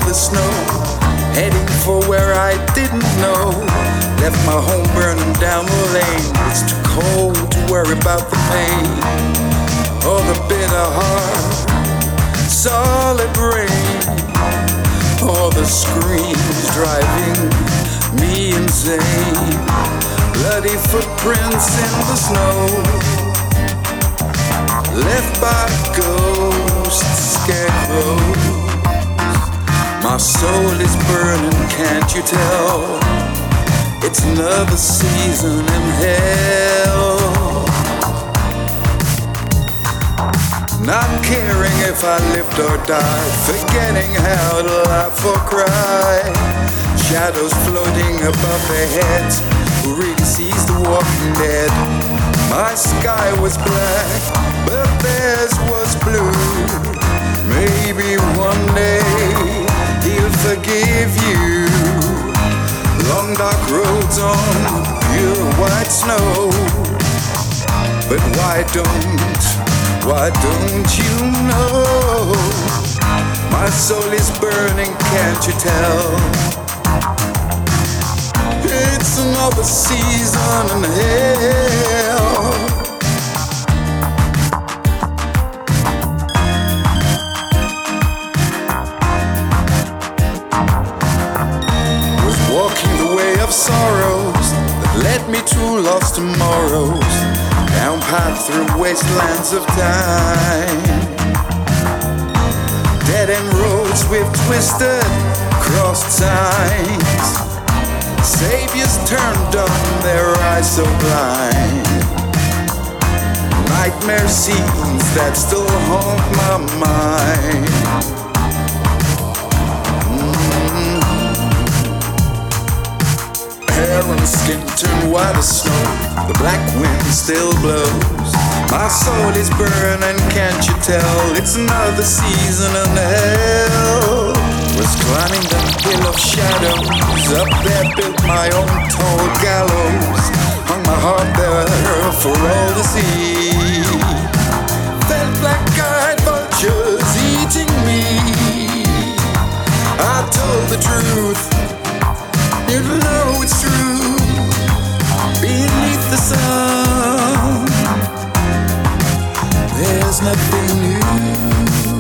the snow, heading for where I didn't know. Left my home burning down the lane. It's too cold to worry about the pain or the bitter heart, solid rain, or the screams driving me insane. Bloody footprints in the snow, left by ghost scarecrows. My soul is burning, can't you tell? It's another season in hell. Not caring if I lived or died, forgetting how to laugh or cry. Shadows floating above their heads, who really sees the walking dead? My sky was black, but theirs was blue. Maybe one day he'll forgive you. Long dark roads on pure white snow. But why don't you know? My soul is burning, can't you tell? It's another season in hell. Was walking the way of sorrows that led me to lost tomorrows, down paths through wastelands of time. Dead-end roads with twisted, crossed signs. Saviors turned on their eyes so blind. Nightmare scenes that still haunt my mind. Hair and skin turn white as snow, the black wind still blows. My soul is burning, can't you tell? It's another season in hell. Was climbing the hill of shadows, up there built my own tall gallows. Hung my heart there for all to see. Felt black-eyed vultures eating me. I told the truth, you know it's true. Beneath the sun, there's nothing new.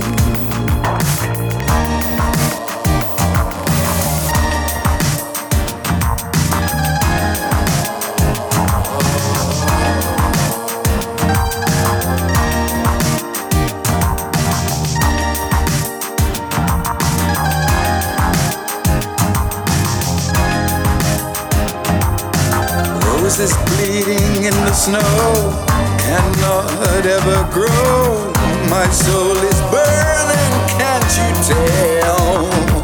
Roses bleeding in the snow cannot ever grow. My soul is burning, can't you tell?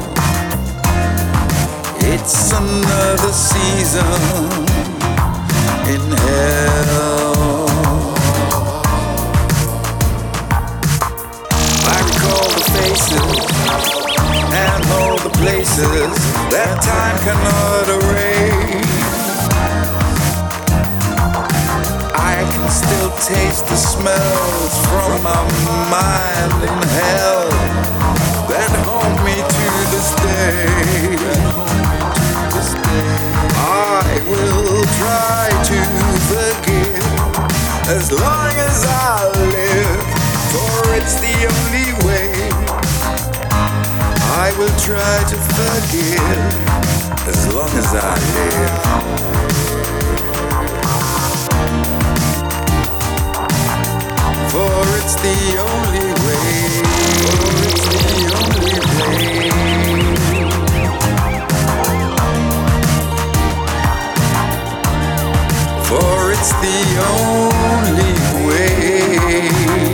It's another season in hell. I recall the faces and all the places that time cannot erase. I can still taste the smells from my mind in hell that haunt me to this day. I will try to forgive as long as I live, for it's the only way. I will try to forgive as long as I live. For it's the only way. For it's the only way. For it's the only way.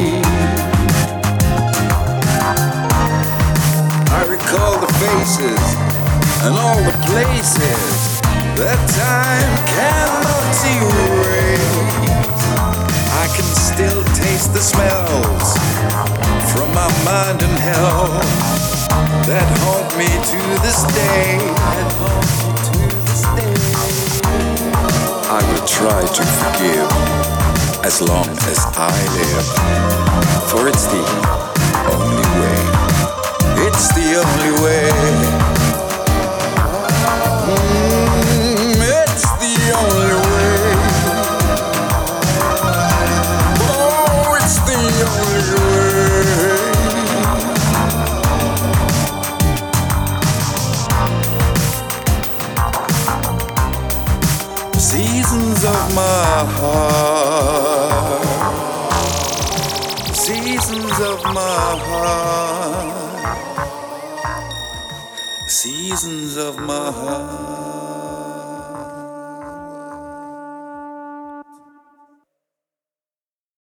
I recall the faces and all the places that time cannot erase. I can still taste the smells from my mind in hell that haunt me to this day. I will try to forgive as long as I live, for it's the only way. It's the only way. seasons of my heart, seasons of my heart.